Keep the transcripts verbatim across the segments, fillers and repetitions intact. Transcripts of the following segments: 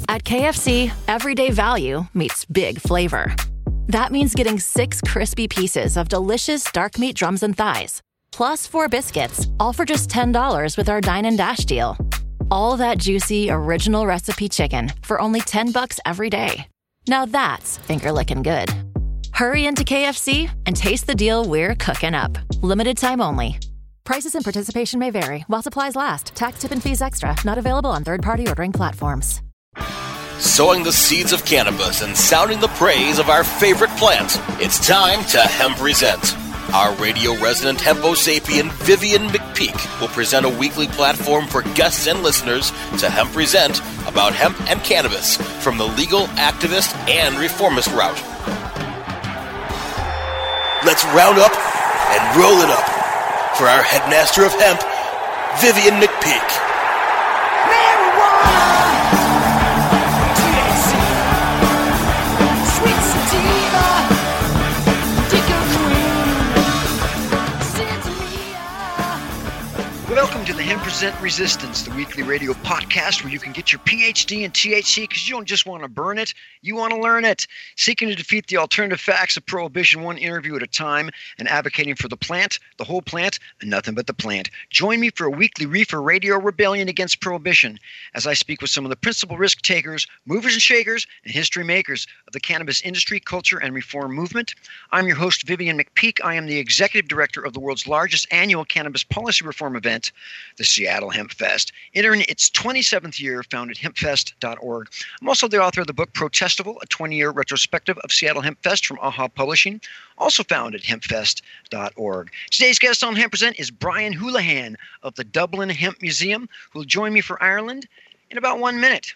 At K F C, everyday value meets big flavor. That means getting six crispy pieces of delicious dark meat drums and thighs, plus four biscuits, all for just ten dollars with our Dine and Dash deal. All that juicy, original recipe chicken for only ten bucks every day. Now that's finger-licking good. Hurry into K F C and taste the deal we're cooking up. Limited time only. Prices and participation may vary while supplies last. Tax, tip, and fees extra. Not available on third-party ordering platforms. Sowing the seeds of cannabis and sounding the praise of our favorite plant. It's time to Hemp Resent. Our radio resident hempo sapien Vivian McPeak will present a weekly platform for guests and listeners to Hemp Resent about hemp and cannabis from the legal, activist, and reformist route. Let's round up and roll it up for our headmaster of hemp, Vivian McPeak. Marijuana, T H C, sweet sativa, Dicker Queen, Welcome to the Hemp Present Resistance, the weekly radio podcast where you can get your P H D in T H C because you don't just want to burn it, you want to learn it. Seeking to defeat the alternative facts of prohibition one interview at a time and advocating for the plant, the whole plant, and nothing but the plant. Join me for a weekly reefer radio rebellion against prohibition as I speak with some of the principal risk takers, movers and shakers, and history makers of the cannabis industry, culture, and reform movement. I'm your host, Vivian McPeak. I am the executive director of the world's largest annual cannabis policy reform event, the Seattle Hemp Fest, entering its twenty-seventh year, founded hemp fest dot org. I'm also the author of the book Protestival, a twenty-year retrospective of Seattle Hemp Fest from AHA Publishing, also found at hemp fest dot org. Today's guest on Hemp Present is Brian Houlihan of the Dublin Hemp Museum, who will join me for Ireland in about one minute.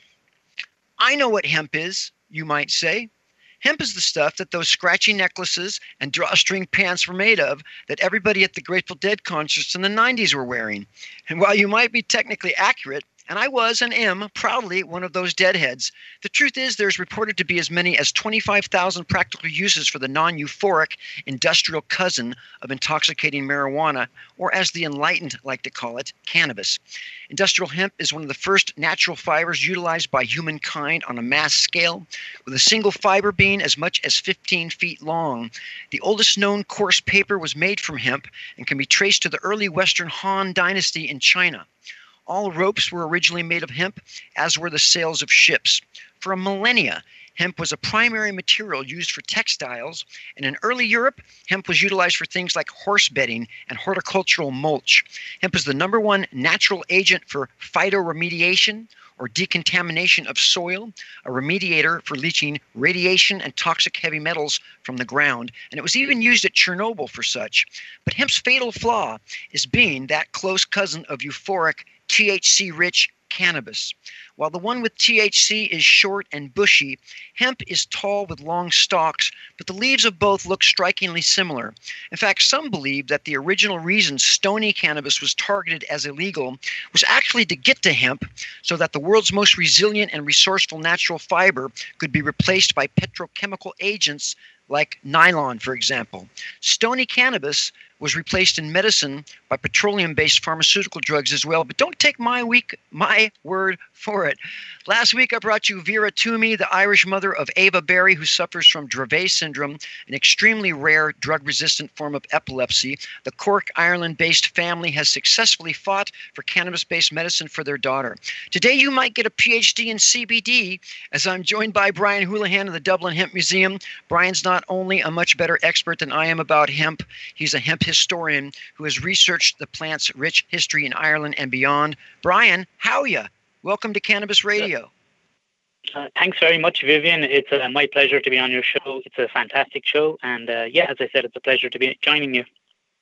I know what hemp is, you might say. Hemp is the stuff that those scratchy necklaces and drawstring pants were made of that everybody at the Grateful Dead concerts in the nineties were wearing. And while you might be technically accurate, and I was and am proudly one of those deadheads, the truth is there's reported to be as many as twenty-five thousand practical uses for the non-euphoric industrial cousin of intoxicating marijuana, or as the enlightened like to call it, cannabis. Industrial hemp is one of the first natural fibers utilized by humankind on a mass scale, with a single fiber being as much as fifteen feet long. The oldest known coarse paper was made from hemp and can be traced to the early Western Han Dynasty in China. All ropes were originally made of hemp, as were the sails of ships. For a millennia, hemp was a primary material used for textiles, and in early Europe, hemp was utilized for things like horse bedding and horticultural mulch. Hemp is the number one natural agent for phytoremediation, or decontamination of soil, a remediator for leaching radiation and toxic heavy metals from the ground, and it was even used at Chernobyl for such. But hemp's fatal flaw is being that close cousin of euphoric, T H C-rich cannabis. While the one with T H C is short and bushy, hemp is tall with long stalks, but the leaves of both look strikingly similar. In fact, some believe that the original reason stony cannabis was targeted as illegal was actually to get to hemp so that the world's most resilient and resourceful natural fiber could be replaced by petrochemical agents like nylon, for example. Stony cannabis was replaced in medicine by petroleum-based pharmaceutical drugs as well, but don't take my week, my word for it. Last week I brought you Vera Toomey, the Irish mother of Ava Berry, who suffers from Dravet syndrome, an extremely rare drug-resistant form of epilepsy. The Cork, Ireland-based family has successfully fought for cannabis-based medicine for their daughter. Today you might get a P H D in C B D, as I'm joined by Brian Houlihan of the Dublin Hemp Museum. Brian's not only a much better expert than I am about hemp, he's a hemp historian who has researched the plant's rich history in Ireland and beyond. Brian, how are you? Welcome to Cannabis Radio. Uh, thanks very much, Vivian. It's uh, my pleasure to be on your show. It's a fantastic show. And uh, yeah, as I said, it's a pleasure to be joining you.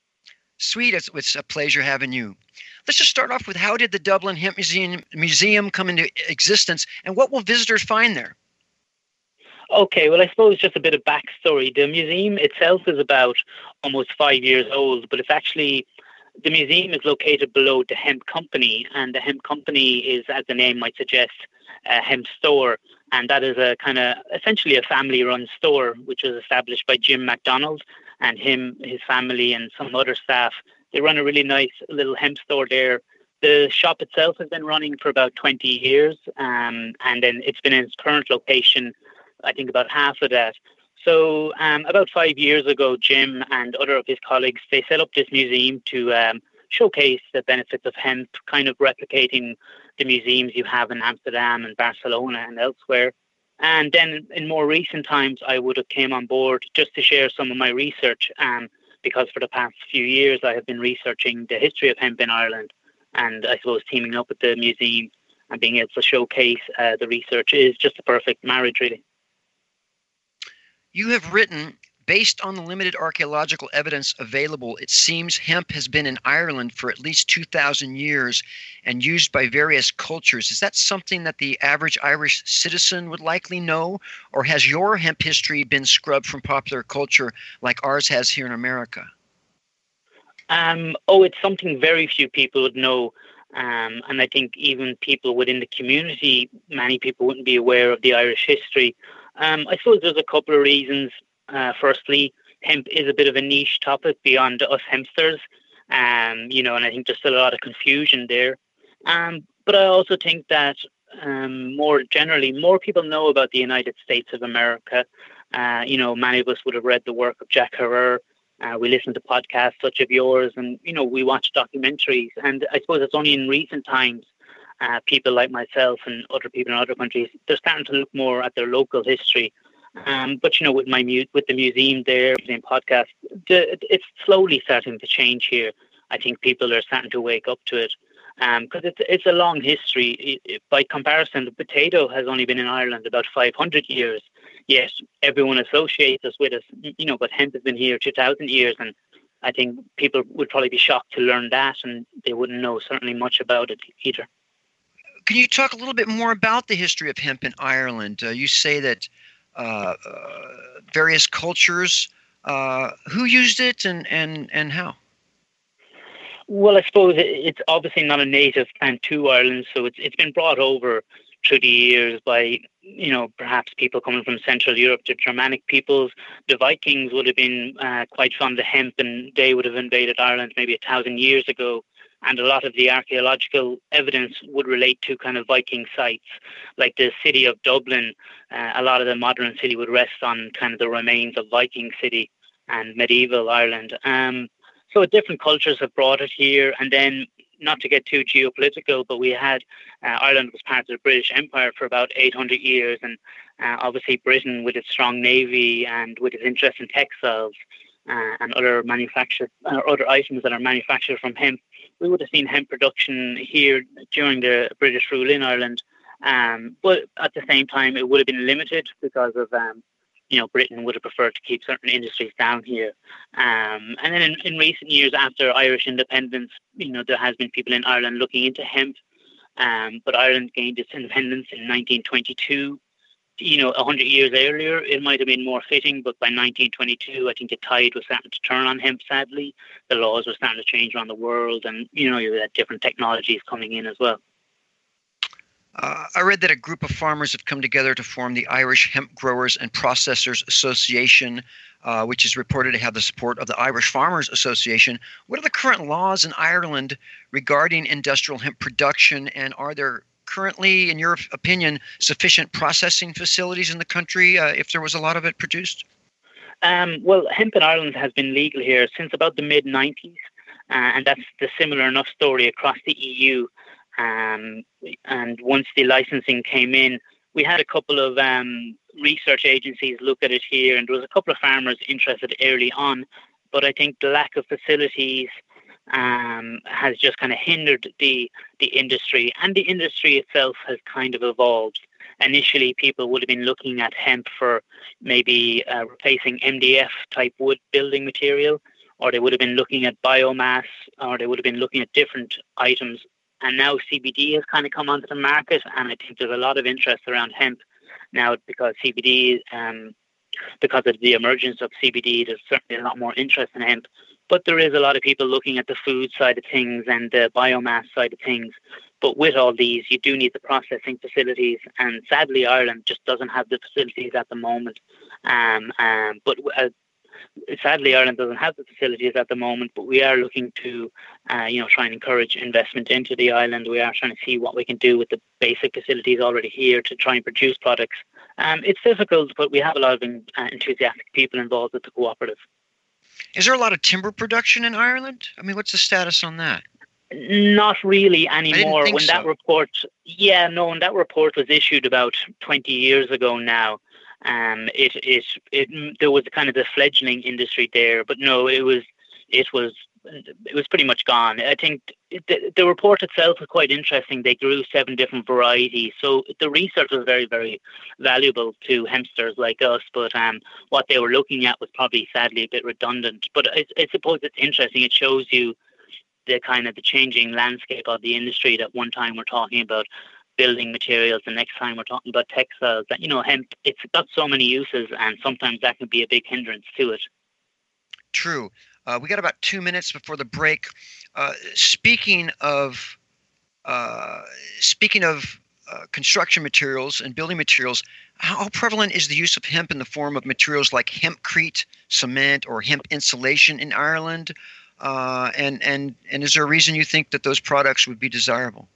Sweet. It's, it's a pleasure having you. Let's just start off with, how did the Dublin Hemp Museum, Museum come into existence, and what will visitors find there? Okay, well, I suppose just a bit of backstory. The museum itself is about almost five years old, but it's actually, the museum is located below the Hemp Company, and the Hemp Company is, as the name might suggest, a hemp store, and that is a kind of essentially a family-run store, which was established by Jim MacDonald, and him, his family, and some other staff. They run a really nice little hemp store there The shop itself has been running for about twenty years, um, and then it's been in its current location, I think, about half of that. So um, about five years ago, Jim and other of his colleagues, they set up this museum to um, showcase the benefits of hemp, kind of replicating the museums you have in Amsterdam and Barcelona and elsewhere. And then in more recent times, I would have came on board just to share some of my research, um, because for the past few years, I have been researching the history of hemp in Ireland. And I suppose teaming up with the museum and being able to showcase uh, the research is just a perfect marriage, really. You have written, based on the limited archaeological evidence available, it seems hemp has been in Ireland for at least two thousand years and used by various cultures. Is that something that the average Irish citizen would likely know? Or has your hemp history been scrubbed from popular culture like ours has here in America? Um, oh, it's something very few people would know. Um, and I think even people within the community, many people wouldn't be aware of the Irish history. Um, I suppose there's a couple of reasons. Uh, firstly, hemp is a bit of a niche topic beyond us hempsters, um, you know, and I think there's still a lot of confusion there. Um, but I also think that um, more generally, more people know about the United States of America. Uh, you know, many of us would have read the work of Jack Herer. Uh, we listen to podcasts such as yours, and, you know, we watch documentaries. And I suppose it's only in recent times uh, people like myself and other people in other countries, they're starting to look more at their local history. Um, but, you know, with my mu- with the museum there, museum podcast, the, it's slowly starting to change here. I think people are starting to wake up to it because um, it's, it's a long history. It, it, by comparison, the potato has only been in Ireland about five hundred years. Yet everyone associates us with us, you know, but hemp has been here two thousand years. And I think people would probably be shocked to learn that, and they wouldn't know certainly much about it either. Can you talk a little bit more about the history of hemp in Ireland? Uh, you say that uh, uh, various cultures, uh, who used it and, and, and how? Well, I suppose it's obviously not a native plant to Ireland, so it's it's been brought over through the years by, you know, perhaps people coming from Central Europe, to Germanic peoples. The Vikings would have been uh, quite fond of hemp, and they would have invaded Ireland maybe a thousand years ago. And a lot of the archaeological evidence would relate to kind of Viking sites, like the city of Dublin. Uh, a lot of the modern city would rest on kind of the remains of Viking city and medieval Ireland. Um, so different cultures have brought it here. And then, not to get too geopolitical, but we had uh, Ireland was part of the British Empire for about eight hundred years. And uh, obviously Britain, with its strong navy and with its interest in textiles uh, and other manufactured uh, other items that are manufactured from hemp, we would have seen hemp production here during the British rule in Ireland. Um, but at the same time, it would have been limited because of, um, you know, Britain would have preferred to keep certain industries down here. Um, and then in, in recent years, after Irish independence, you know, there has been people in Ireland looking into hemp. Um, but Ireland gained its independence in nineteen twenty-two. You know, one hundred years earlier, it might have been more fitting, but by nineteen twenty-two, I think the tide was starting to turn on hemp, sadly. The laws were starting to change around the world, and, you know, you had different technologies coming in as well. Uh, I read that a group of farmers have come together to form the Irish Hemp Growers and Processors Association, uh, which is reported to have the support of the Irish Farmers Association. What are the current laws in Ireland regarding industrial hemp production, and are there currently, in your opinion, sufficient processing facilities in the country uh, if there was a lot of it produced? Um, well, hemp in Ireland has been legal here since about the mid nineties, uh, and that's the similar enough story across the E U. Um, and once the licensing came in, we had a couple of um, research agencies look at it here, and there was a couple of farmers interested early on. But I think the lack of facilities um, has just kind of hindered the the industry, and the industry itself has kind of evolved. Initially, people would have been looking at hemp for maybe uh, replacing M D F type wood building material, or they would have been looking at biomass, or they would have been looking at different items. And now C B D has kind of come onto the market, and I think there's a lot of interest around hemp now because C B D, um, because of the emergence of C B D, there's certainly a lot more interest in hemp. But there is a lot of people looking at the food side of things and the biomass side of things. But with all these, you do need the processing facilities, and sadly, Ireland just doesn't have the facilities at the moment. Um, um, but uh, sadly, Ireland doesn't have the facilities at the moment, but we are looking to, uh, you know, try and encourage investment into the island. We are trying to see what we can do with the basic facilities already here to try and produce products. Um, it's difficult, but we have a lot of uh, enthusiastic people involved with the cooperative. Is there a lot of timber production in Ireland? I mean, what's the status on that? Not really anymore. When so. that report, yeah, no, when that report was issued about twenty years ago now, um, it, it, it, there was kind of the fledgling industry there, but no, it was, it was, it was pretty much gone. I think the, the report itself was quite interesting. They grew seven different varieties, so the research was very, very valuable to hempsters like us. But um, what they were looking at was probably, sadly, a bit redundant. But I, I suppose it's interesting. It shows you the kind of the changing landscape of the industry. That one time we're talking about building materials, the next time we're talking about textiles. That, you know, hemp, it's got so many uses, and sometimes that can be a big hindrance to it. True. Uh, we got about two minutes before the break. Uh, speaking of uh, speaking of uh, construction materials and building materials, how prevalent is the use of hemp in the form of materials like hempcrete, cement, or hemp insulation in Ireland? Uh, and, and, and is there a reason you think that those products would be desirable?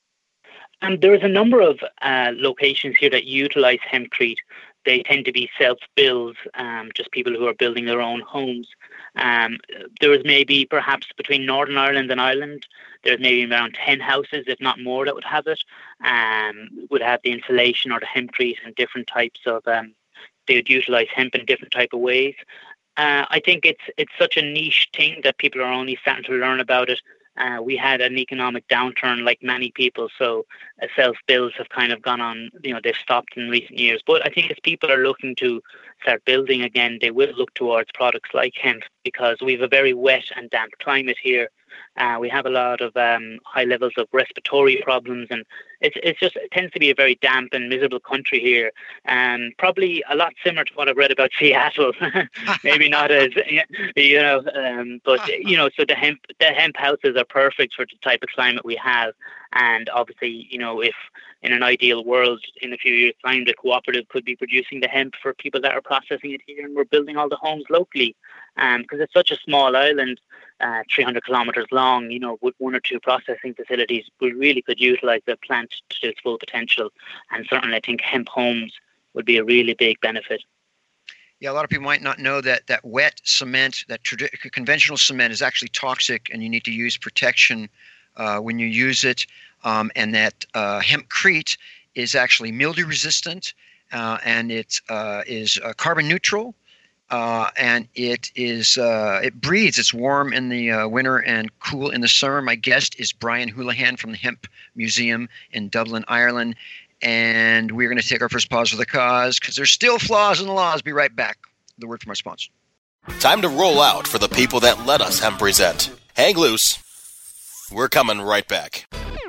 Um, there is a number of uh, locations here that utilize hempcrete. They tend to be self-builds, um, just people who are building their own homes. Um, there is maybe perhaps between Northern Ireland and Ireland, there's maybe around ten houses, if not more, that would have it, um, would have the insulation or the hempcrete and different types of, um, they would utilize hemp in different type of ways. Uh, I think it's it's such a niche thing that people are only starting to learn about it. Uh, we had an economic downturn like many people, so uh, self-builds have kind of gone on, you know, they've stopped in recent years. But I think as people are looking to start building again, they will look towards products like hemp, because we have a very wet and damp climate here. Uh, we have a lot of um, high levels of respiratory problems, and it's it's just it tends to be a very damp and miserable country here, and probably a lot similar to what I've read about Seattle. Maybe not as, you know, um, but you know, so the hemp the hemp houses are perfect for the type of climate we have. And obviously, you know, if in an ideal world, in a few years' time, the cooperative could be producing the hemp for people that are processing it here, and we're building all the homes locally. Um, because it's such a small island, uh, three hundred kilometers long, you know, with one or two processing facilities, we really could utilize the plant to its full potential. And certainly, I think hemp homes would be a really big benefit. Yeah, a lot of people might not know that that wet cement, that tradi- conventional cement, is actually toxic, and you need to use protection uh, when you use it. Um, and that uh, hempcrete is actually mildew resistant, uh, and it uh, is uh, carbon neutral. Uh, and it is uh, it breathes. It's warm in the uh, winter and cool in the summer. My guest is Brian Houlihan from the Hemp Museum in Dublin, Ireland. And we're going to take our first pause for the cause, because there's still flaws in the laws. Be right back. The word from our sponsor. Time to roll out for the people that let us Hemp Present. Hang loose. We're coming right back.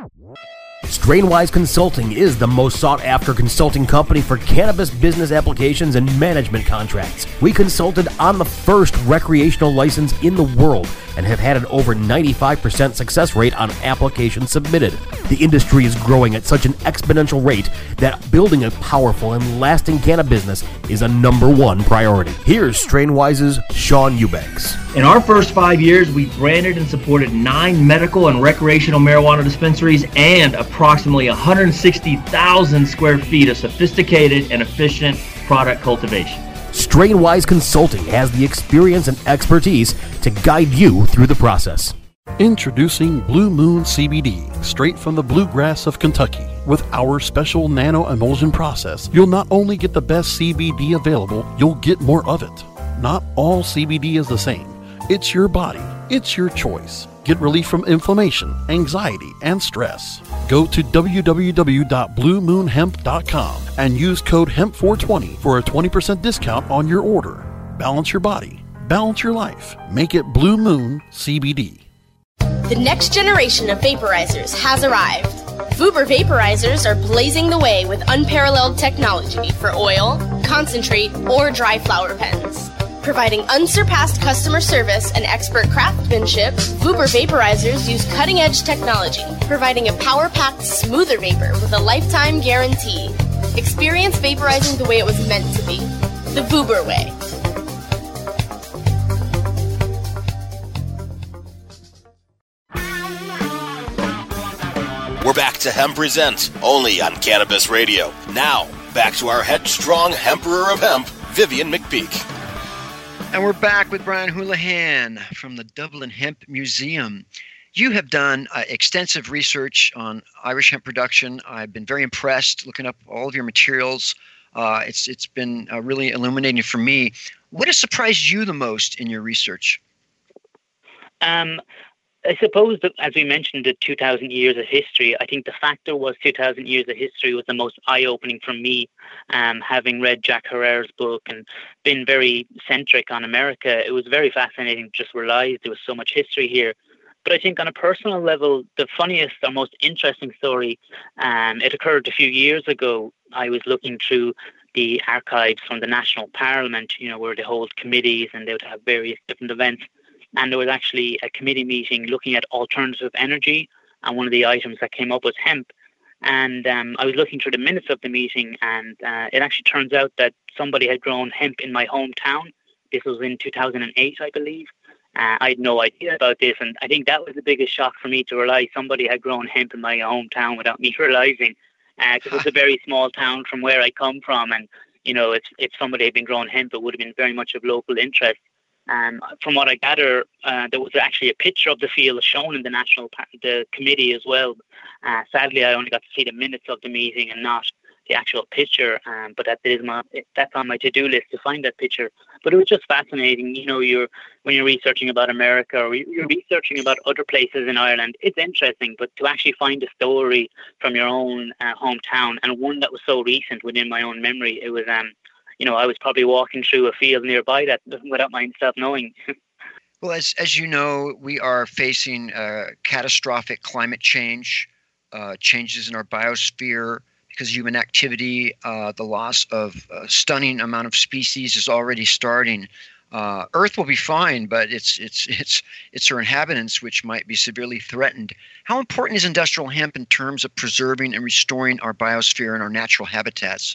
Strainwise Consulting is the most sought-after consulting company for cannabis business applications and management contracts. We consulted on the first recreational license in the world and have had an over ninety-five percent success rate on applications submitted. The industry is growing at such an exponential rate that building a powerful and lasting cannabis business is a number one priority. Here's Strainwise's Sean Eubanks. In our first five years, we branded and supported nine medical and recreational marijuana dispensaries and approximately one hundred sixty thousand square feet of sophisticated and efficient product cultivation. Strainwise Consulting has the experience and expertise to guide you through the process. Introducing Blue Moon C B D, straight from the bluegrass of Kentucky. With our special nano emulsion process, you'll not only get the best C B D available, you'll get more of it. Not all C B D is the same. It's your body. It's your choice. Get relief from inflammation, anxiety, and stress. Go to w w w dot blue moon hemp dot com and use code hemp four twenty for a twenty percent discount on your order. Balance your body. Balance your life. Make it Blue Moon C B D. The next generation of vaporizers has arrived. Vuber vaporizers are blazing the way with unparalleled technology for oil, concentrate, or dry flower pens. Providing unsurpassed customer service and expert craftsmanship, Vuber vaporizers use cutting-edge technology, providing a power-packed, smoother vapor with a lifetime guarantee. Experience vaporizing the way it was meant to be. The Vuber way. We're back to Hemp Presents, only on Cannabis Radio. Now, back to our headstrong Emperor of Hemp, Vivian McPeak. And we're back with Brian Houlihan from the Dublin Hemp Museum. You have done uh, extensive research on Irish hemp production. I've been very impressed looking up all of your materials. Uh, it's it's been uh, really illuminating for me. What has surprised you the most in your research? Um, I suppose that, as we mentioned, the two thousand years of history, I think the factor was two thousand years of history was the most eye-opening for me, um, having read Jack Herer's book and been very centric on America. It was very fascinating to just realize there was so much history here. But I think on a personal level, the funniest or most interesting story, um, it occurred a few years ago. I was looking through the archives from the National Parliament, you know, where they hold committees and they would have various different events. And there was actually a committee meeting looking at alternative energy. And one of the items that came up was hemp. And um, I was looking through the minutes of the meeting, and uh, it actually turns out that somebody had grown hemp in my hometown. This was in two thousand eight, I believe. Uh, I had no idea about this, and I think that was the biggest shock for me to realize somebody had grown hemp in my hometown without me realizing. Because uh, it's a very small town from where I come from, and you know, if if somebody had been growing hemp, it would have been very much of local interest. Um, from what I gather, uh, there was actually a picture of the field shown in the national par- the committee as well. Uh, sadly, I only got to see the minutes of the meeting and not the actual picture. Um, but that is my that's on my to-do list to find that picture. But it was just fascinating. You know, you're when you're researching about America or you're researching about other places in Ireland, it's interesting. But to actually find a story from your own uh, hometown, and one that was so recent within my own memory, it was um. You know, I was probably walking through a field nearby that without myself knowing. Well, as as you know, we are facing uh, catastrophic climate change, uh, changes in our biosphere because of human activity. Uh, the loss of a stunning amount of species is already starting. Uh, Earth will be fine, but it's it's it's it's her inhabitants which might be severely threatened. How important is industrial hemp in terms of preserving and restoring our biosphere and our natural habitats?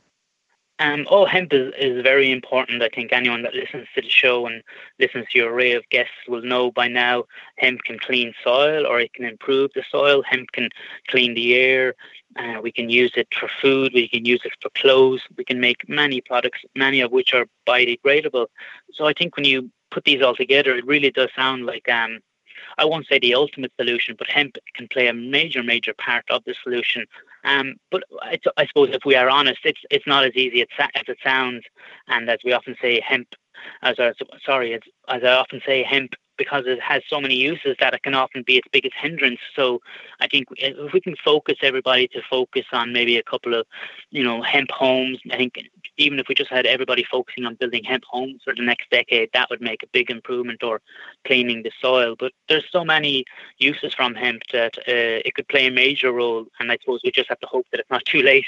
Um, oh, hemp is, is very important. I think anyone that listens to the show and listens to your array of guests will know by now hemp can clean soil, or it can improve the soil. Hemp can clean the air. Uh, we can use it for food. We can use it for clothes. We can make many products, many of which are biodegradable. So I think when you put these all together, it really does sound like, um, I won't say the ultimate solution, but hemp can play a major, major part of the solution. Um, but I, I suppose if we are honest, it's it's not as easy as, as it sounds. And as we often say, hemp, as I, sorry, as, as I often say, hemp, because it has so many uses that it can often be its biggest hindrance. So I think if we can focus everybody to focus on maybe a couple of, you know, hemp homes, I think even if we just had everybody focusing on building hemp homes for the next decade, that would make a big improvement, or cleaning the soil. But there's so many uses from hemp that uh, it could play a major role. And I suppose we just have to hope that it's not too late.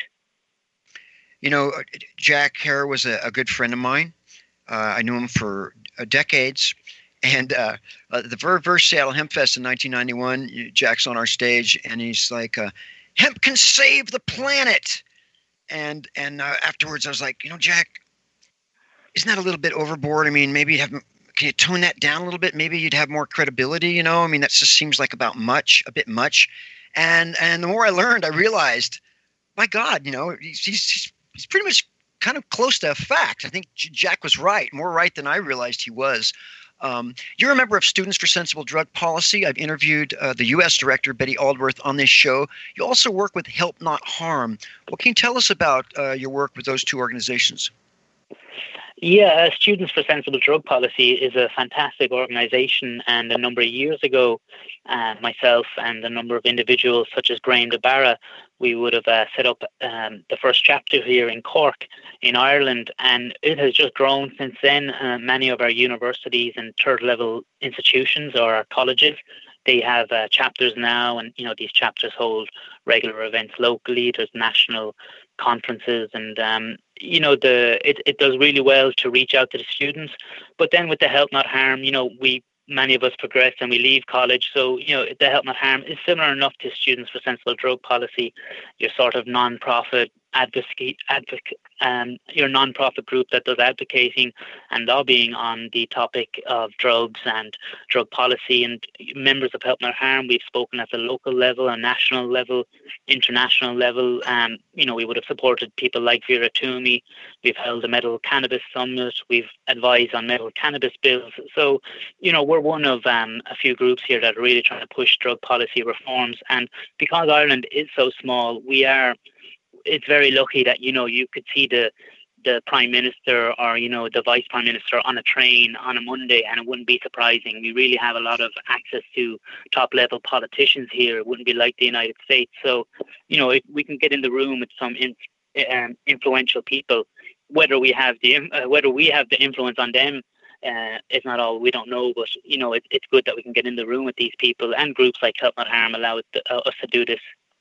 You know, Jack Herer was a, a good friend of mine. Uh, I knew him for uh, decades. And uh, uh, the very first Seattle Hemp Fest in nineteen ninety-one, Jack's on our stage, and he's like, uh, hemp can save the planet. And and uh, afterwards, I was like, you know, Jack, isn't that a little bit overboard? I mean, maybe you'd have, can you tone that down a little bit? Maybe you'd have more credibility, you know? I mean, that just seems like about much, a bit much. And and the more I learned, I realized, my God, you know, he's he's, he's pretty much kind of close to a fact. I think Jack was right, more right than I realized he was. Um, you're a member of Students for Sensible Drug Policy. I've interviewed uh, the U S director, Betty Aldworth, on this show. You also work with Help Not Harm. What can you tell us about uh, your work with those two organizations? Yeah, uh, Students for Sensible Drug Policy is a fantastic organization, and a number of years ago, uh, myself and a number of individuals such as Graham DeBarra, we would have uh, set up um, the first chapter here in Cork in Ireland, and it has just grown since then. Uh, many of our universities and third level institutions or our colleges, they have uh, chapters now, and you know, these chapters hold regular events locally. There's national conferences, and um, you know, the it, it does really well to reach out to the students. But then with the Help Not Harm, you know, we many of us progress and we leave college. So, you know, the Help Not Harm is similar enough to Students for Sensible Drug Policy, your sort of non-profit advocate, advocate um, you're a non-profit group that does advocating and lobbying on the topic of drugs and drug policy. And members of Help Not Harm, we've spoken at the local level, a national level, international level. Um, you know, we would have supported people like Vera Toomey. We've held a medical cannabis summit. We've advised on medical cannabis bills. So, you know, we're one of um, a few groups here that are really trying to push drug policy reforms. And because Ireland is so small, we are, it's very lucky that, you know, you could see the the Prime Minister or, you know, the Vice Prime Minister on a train on a Monday, and it wouldn't be surprising. We really have a lot of access to top-level politicians here. It wouldn't be like the United States. So, you know, if we can get in the room with some in, um, influential people, whether we have the uh, whether we have the influence on them, uh, is not all, we don't know. But, you know, it, it's good that we can get in the room with these people, and groups like Help Not Harm allow it to, uh, us to do this.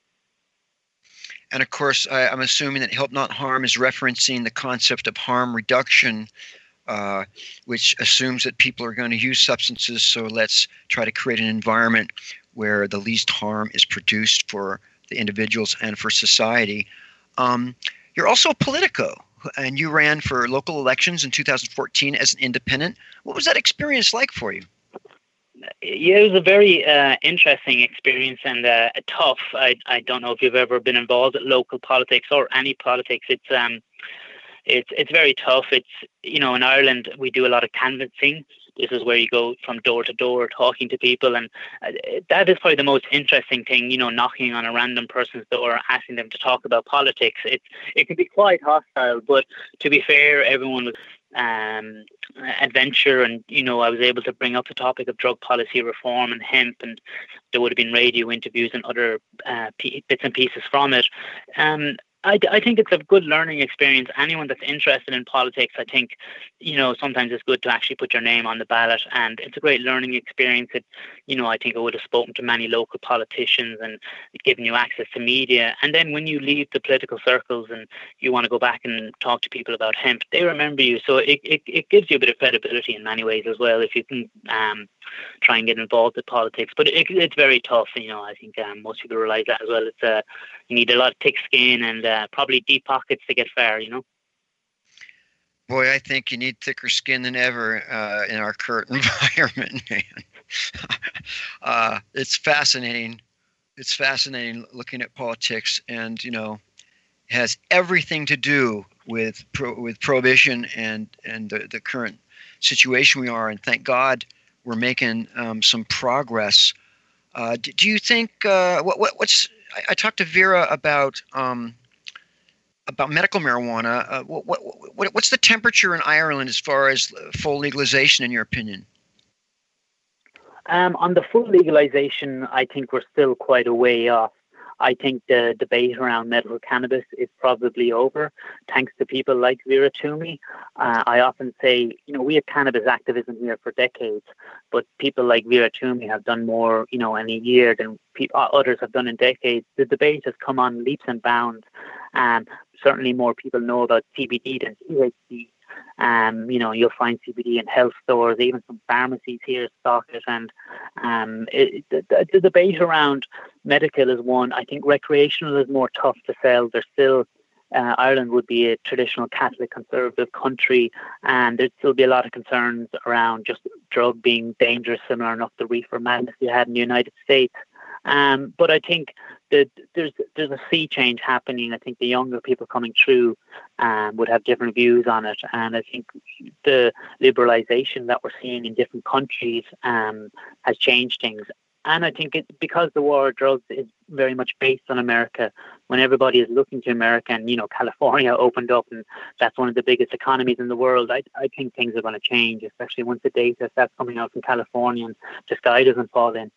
And of course, I, I'm assuming that Help Not Harm is referencing the concept of harm reduction, uh, which assumes that people are going to use substances. So let's try to create an environment where the least harm is produced for the individuals and for society. Um, you're also a Politico, and you ran for local elections in two thousand fourteen as an independent. What was that experience like for you? Yeah, it was a very uh, interesting experience and uh, tough. I I don't know if you've ever been involved in local politics or any politics. It's um, it's it's very tough. It's, you know, in Ireland we do a lot of canvassing. This is where you go from door to door talking to people, and uh, that is probably the most interesting thing. You know, knocking on a random person's door, asking them to talk about politics. It it can be quite hostile, but to be fair, everyone was um adventure, and, you know, I was able to bring up the topic of drug policy reform and hemp, and there would have been radio interviews and other uh, p- bits and pieces from it. um I, I think it's a good learning experience. Anyone that's interested in politics, I think, you know, sometimes it's good to actually put your name on the ballot, and it's a great learning experience. It, you know, I think I would have spoken to many local politicians and given you access to media. And then when you leave the political circles and you want to go back and talk to people about hemp, they remember you. So it, it, it gives you a bit of credibility in many ways as well, if you can um, try and get involved in politics. But it, it's very tough. You know, I think um, most people realize that as well. It's uh, you need a lot of thick skin and uh, probably deep pockets to get far, you know. Boy, I think you need thicker skin than ever uh, in our current environment, man. uh, it's fascinating. It's fascinating looking at politics, and, you know, it has everything to do with pro- with prohibition and and the, the current situation we are. And thank God we're making um, some progress. Uh, do, do you think uh, what, what what's I, I talked to Vera about um, about medical marijuana. Uh, what, what what what's the temperature in Ireland as far as full legalization, in your opinion? Um, on the full legalization, I think we're still quite a way off. I think the debate around medical cannabis is probably over, thanks to people like Vera Toomey. Uh, I often say, you know, we have cannabis activism here for decades, but people like Vera Toomey have done more, you know, in a year than pe- others have done in decades. The debate has come on leaps and bounds, and certainly more people know about C B D than T H C. Um, you know, you'll find C B D in health stores, even some pharmacies here stock it. And um, it, the, the debate around medical is one. I think recreational is more tough to sell. There's still, uh, Ireland would be a traditional Catholic conservative country, and there'd still be a lot of concerns around just drug being dangerous, similar enough to reefer madness you had in the United States. Um, but I think that there's there's a sea change happening. I think the younger people coming through um, would have different views on it, and I think the liberalisation that we're seeing in different countries um, has changed things. And I think it because the war on drugs is very much based on America. When everybody is looking to America, and, you know, California opened up, and that's one of the biggest economies in the world, I I think things are going to change, especially once the data starts coming out from California and the sky doesn't fall in.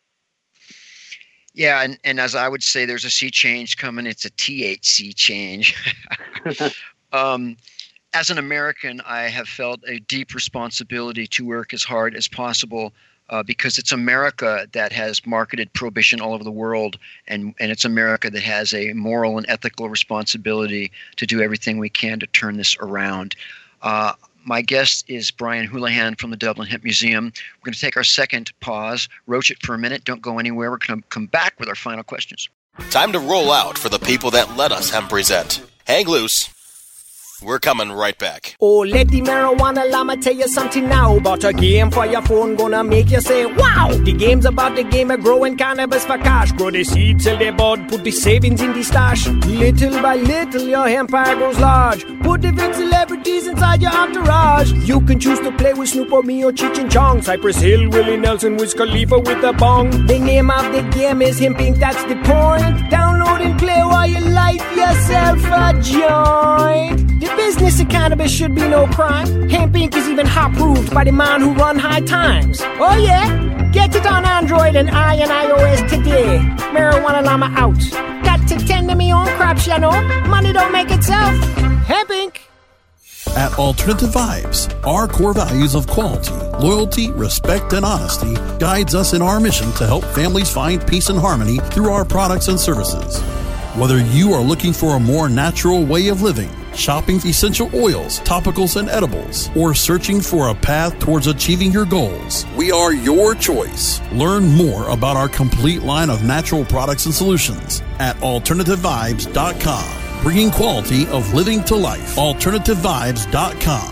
Yeah, and, and as I would say, there's a sea change coming. It's a T H C change. um, as an American, I have felt a deep responsibility to work as hard as possible uh, because it's America that has marketed prohibition all over the world, and, and it's America that has a moral and ethical responsibility to do everything we can to turn this around. Uh, My guest is Brian Houlihan from the Dublin Hemp Museum. We're going to take our second pause, roach it for a minute. Don't go anywhere. We're going to come back with our final questions. Time to roll out for the people that let us hemp present. Hang loose. We're coming right back. Oh, let the marijuana llama tell you something now about a game for your phone gonna make you say, wow! The game's about the game of growing cannabis for cash. Grow the seed, sell the bud, put the savings in the stash. Little by little, your empire grows large. Put the big celebrities inside your entourage. You can choose to play with Snoop or me or Cheech and Chong. Cypress Hill, Willie Nelson, Wiz Khalifa with a bong. The name of the game is Hemp Incorporated, that's the point. Download and play while you light yourself a joint. The business of cannabis should be no crime. Hemp Incorporated is even hot-proofed by the man who run High Times. Oh yeah? Get it on Android and I and iOS today. Marijuana Llama out. Got to tend to me own crops, you know. Money don't make itself. Hemp Incorporated. At Alternative Vibes, our core values of quality, loyalty, respect, and honesty guides us in our mission to help families find peace and harmony through our products and services. Whether you are looking for a more natural way of living, shopping essential oils, topicals, and edibles, or searching for a path towards achieving your goals, we are your choice. Learn more about our complete line of natural products and solutions at alternative vibes dot com. Bringing quality of living to life. alternative vibes dot com.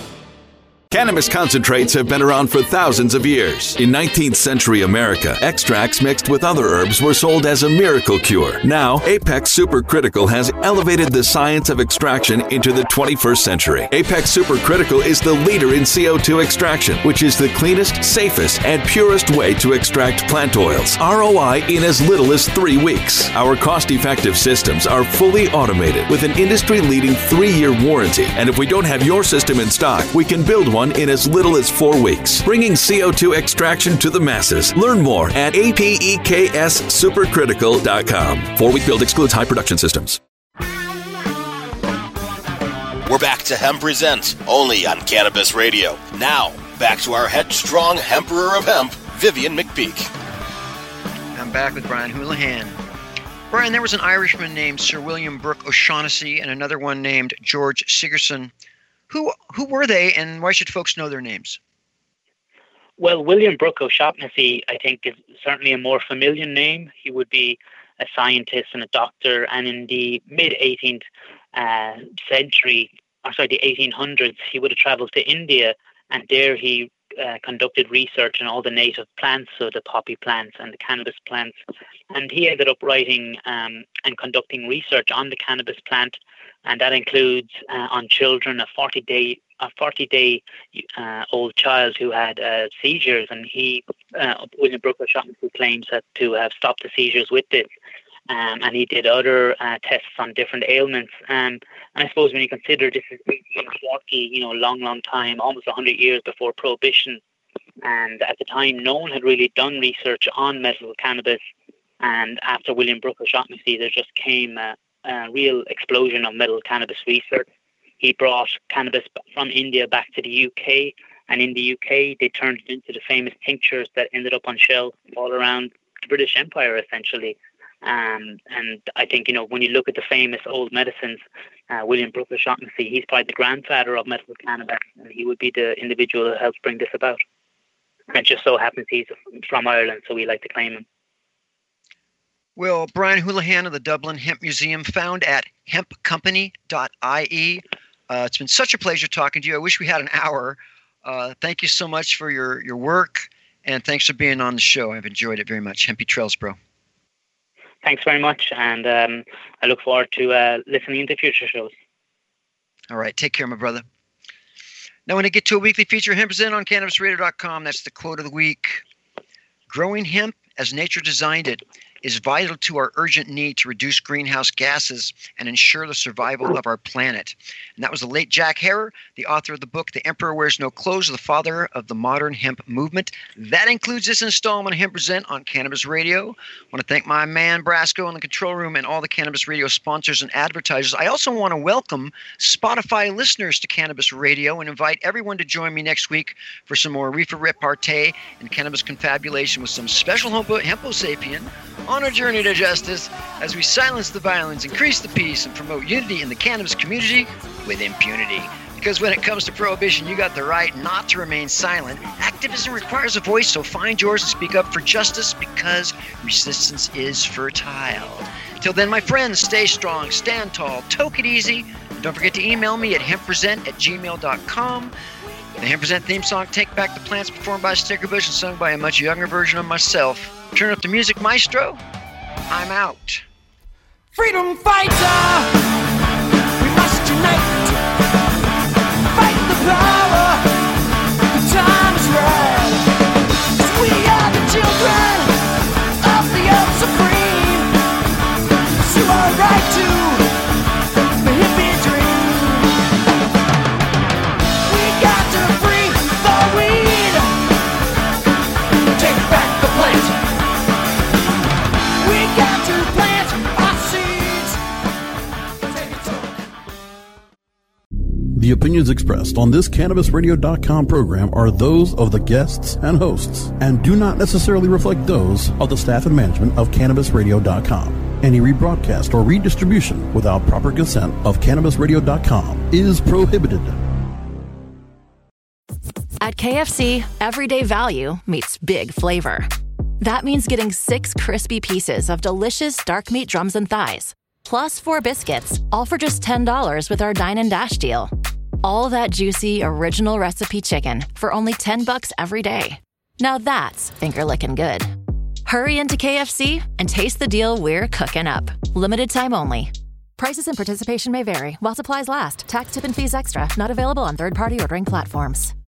Cannabis concentrates have been around for thousands of years. In nineteenth century America, extracts mixed with other herbs were sold as a miracle cure. Now, Apex Supercritical has elevated the science of extraction into the twenty-first century. Apex Supercritical is the leader in C O two extraction, which is the cleanest, safest, and purest way to extract plant oils. R O I in as little as three weeks. Our cost-effective systems are fully automated with an industry-leading three-year warranty. And if we don't have your system in stock, we can build one in as little as four weeks, bringing C O two extraction to the masses. Learn more at A P E K S supercritical dot com. Four-week build excludes high production systems. We're back to Hemp Present, only on Cannabis Radio. Now, back to our headstrong Emperor of Hemp, Vivian McPeak. I'm back with Brian Houlihan. Brian, there was an Irishman named Sir William Brooke O'Shaughnessy and another one named George Sigerson. Who who were they, and why should folks know their names? Well, William Brooke O'Shaughnessy, I think, is certainly a more familiar name. He would be a scientist and a doctor, and in the mid-eighteenth uh, century, or sorry, the eighteen hundreds, he would have travelled to India, and there he uh, conducted research on all the native plants, so the poppy plants and the cannabis plants, and he ended up writing um, and conducting research on the cannabis plant. And that includes uh, on children, a forty-day a forty-day uh, old child who had uh, seizures, and he, uh, William Brooke O'Shaughnessy, claims that to have stopped the seizures with this. Um, and he did other uh, tests on different ailments. Um, and I suppose when you consider this is eighteen forty, you know, a long, long time, almost one hundred years before Prohibition. And at the time, no one had really done research on medical cannabis. And after William Brooke O'Shaughnessy, there just came a A real explosion of medical cannabis research. He brought cannabis from India back to the U K, and in the U K they turned it into the famous tinctures that ended up on shelves all around the British Empire, essentially. Um, and I think, you know, when you look at the famous old medicines, uh, William Brooke O'Shaughnessy, he's probably the grandfather of medical cannabis, and he would be the individual who helped bring this about. And it just so happens he's from Ireland, so we like to claim him. Well, Brian Houlihan of the Dublin Hemp Museum, found at hemp company dot I E. Uh, it's been such a pleasure talking to you. I wish we had an hour. Uh, thank you so much for your, your work, and thanks for being on the show. I've enjoyed it very much. Hempy Trails, bro. Thanks very much, and um, I look forward to uh, listening to future shows. All right, take care, my brother. Now, when I get to a weekly feature, Hemp Present on cannabis radio dot com, that's the quote of the week. Growing hemp as nature designed it is vital to our urgent need to reduce greenhouse gases and ensure the survival of our planet. And that was the late Jack Herer, the author of the book, The Emperor Wears No Clothes, the father of the modern hemp movement. That includes this installment of Hemp Present on Cannabis Radio. I want to thank my man Brasco in the control room and all the Cannabis Radio sponsors and advertisers. I also want to welcome Spotify listeners to Cannabis Radio and invite everyone to join me next week for some more reefer repartee and cannabis confabulation with some special Hempo Sapien on a journey to justice as we silence the violence, increase the peace, and promote unity in the cannabis community with impunity. Because when it comes to prohibition, you got the right not to remain silent. Activism requires a voice, so find yours and speak up for justice because resistance is fertile. Till then, my friends, stay strong, stand tall, toke it easy. And don't forget to email me at hempresent at gmail dot com. The Hempresent theme song, Take Back the Plants, performed by Stickerbush and sung by a much younger version of myself. Turn up the music, maestro. I'm out. Freedom fighter, we must unite. Fight the power, the time is right. 'Cause we are the children of the earth supreme. It's our right to the hippie dream. We got to free the weed. Take back the plant. We got to plant our seeds. Take it to The opinions expressed on this Cannabis Radio dot com program are those of the guests and hosts and do not necessarily reflect those of the staff and management of Cannabis Radio dot com. Any rebroadcast or redistribution without proper consent of Cannabis Radio dot com is prohibited. At K F C, everyday value meets big flavor. That means getting six crispy pieces of delicious dark meat drums and thighs, plus four biscuits, all for just ten dollars with our Dine and Dash deal. All that juicy, original recipe chicken for only ten bucks every day. Now that's finger-licking good. Hurry into K F C and taste the deal we're cooking up. Limited time only. Prices and participation may vary while supplies last. Tax, tip, and fees extra. Not available on third-party ordering platforms.